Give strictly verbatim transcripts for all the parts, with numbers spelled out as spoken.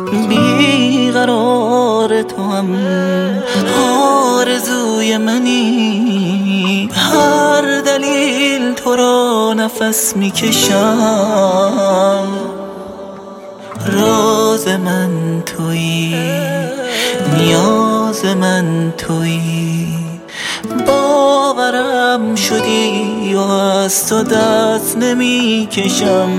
بیقرار تو هم آرزوی منی، هر دلیل تو را نفس میکشم. راز من تویی، نیاز من تویی، باورم شدی و از تو دست نمی کشم.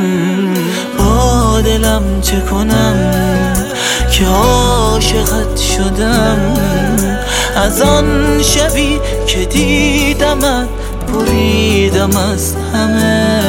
با دلم چه کنم که عاشقت شدم، از آن شبی که دیدمت بریدم از همه.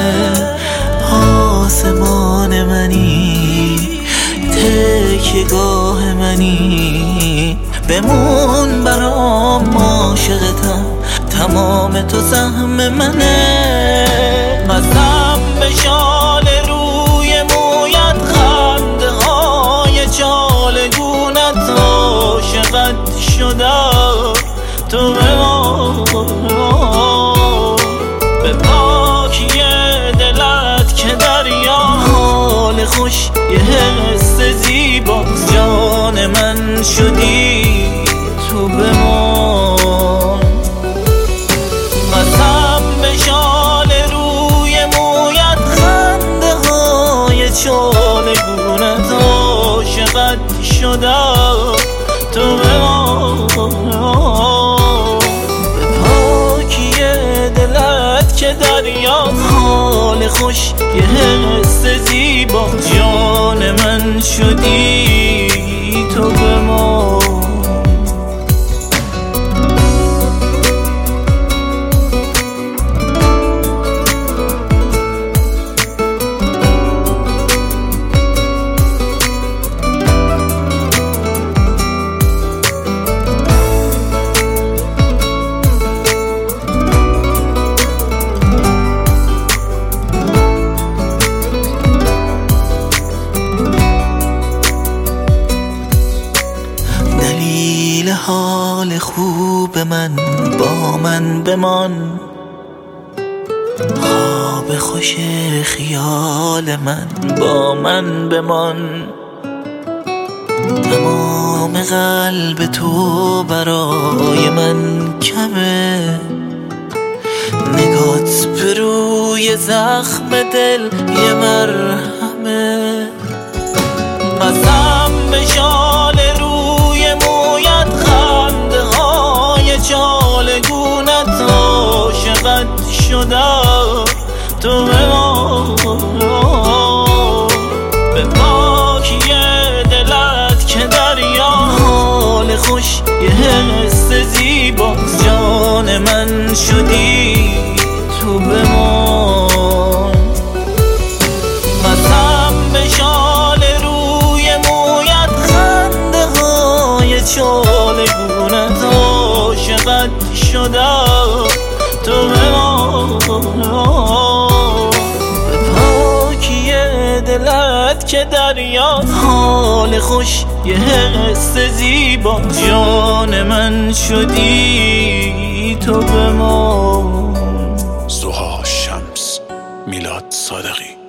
آسمان منی، تکیه‌گاه منی، بمون برام عاشقتم، تمام تو سهم منه. قسم به شال روی مویت، خنده های چالگونت، عاشقت شدم تو به ما، به پاکی دلت که دریا، حال خوش یه حس زیبا، جان من شدی تو بمان. قسم به شال روی مویت، خنده های چالگونت، عاشقت شدم تو بمان. به پاکی دلت که دریا، حال خوش یه حس زیبا، جان من شدی تو بمان. حال خوب من با من بمان، خواب خوش خیال من با من بمان. تمام قلب تو برای من کمه، نگات به روی زخم دل یه مرهمه. قسم به شال روی مویت، خنده های چالگونت، عاشقت شدم تو به ما. به پاکی دلت که دریا، حال خوش یه حس زیبا، جان من شدی تو به ما. قسم به شال روی مویت، خنده های چالگونت، عاشقت شدم تو به ما. به پاکی دلت که دریا، حال خوش یه حس زیبا، جان من شدی تو به ما. سوها شمس، میلاد صادقی.